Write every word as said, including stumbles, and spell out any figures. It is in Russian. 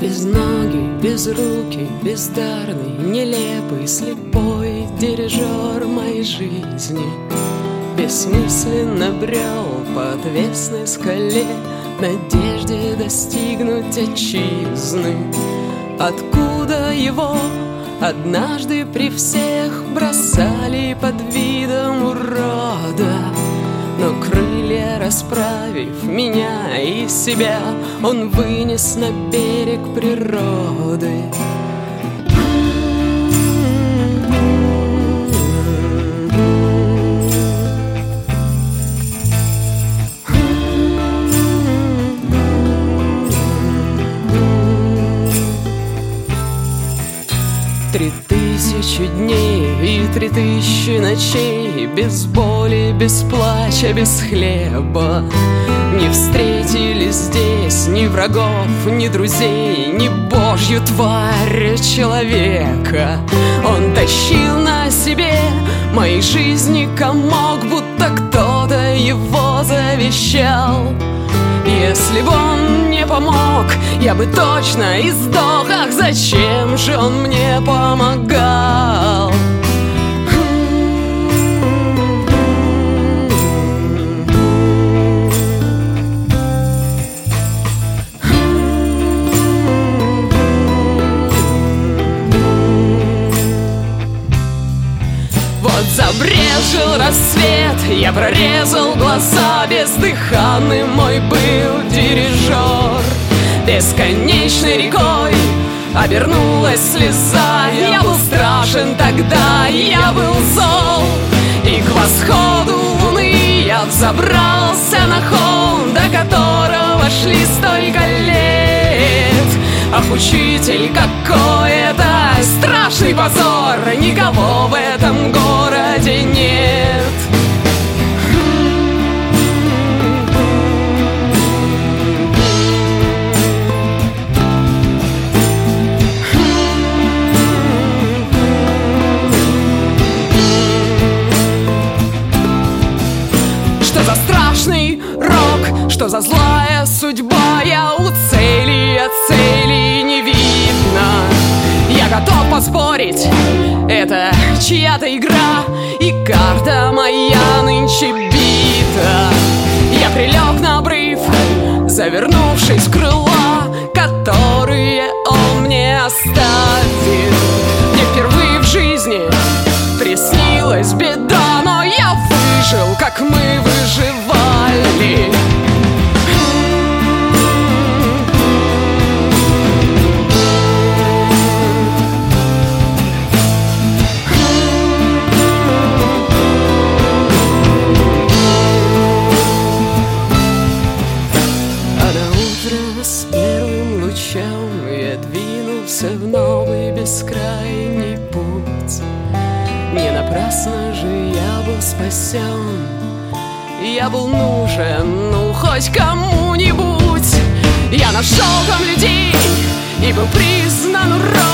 Без ноги, без руки, бездарный, нелепый, слепой дирижер моей жизни бессмысленно брел по отвесной скале в надежде достигнуть отчизны, откуда его однажды при всех бросали под видом урода. Но крылья расправив меня и себя, он вынес на берег природы. Три тысячи дней и три тысячи ночей, без боли, без плача, без хлеба. Не встретили здесь ни врагов, ни друзей, ни божью тварь человека. Он тащил на себе моей жизни комок, будто кто-то его завещал. Если бы он не помог, я бы точно и сдох. Ах, зачем же он мне помогал? Вот забрезжил рассвет, я прорезал глаза. Бездыханный мой был дирижер. Бесконечной рекой обернулась слеза. Я был страшен тогда, я был зол. И к восходу луны я взобрался на холм, до которого шли столько лет. Ах, учитель, какой это страшный позор! Никого в этом городе нет. Что за страшный рок, что за злая судьба? Я у цели, от цели не видно. Я готов поспорить, это чья-то игра, и карта моя нынче бита. Я прилег на обрыв, завернувшись в крыла, которые он мне оставил. Мне впервые в жизни приснилась беда, но я выжил, как мы выживали. С первым лучом я двинулся в новый бескрайний путь. Не напрасно же я был спасен, я был нужен, ну хоть кому-нибудь. Я нашел там людей и был признан уродом.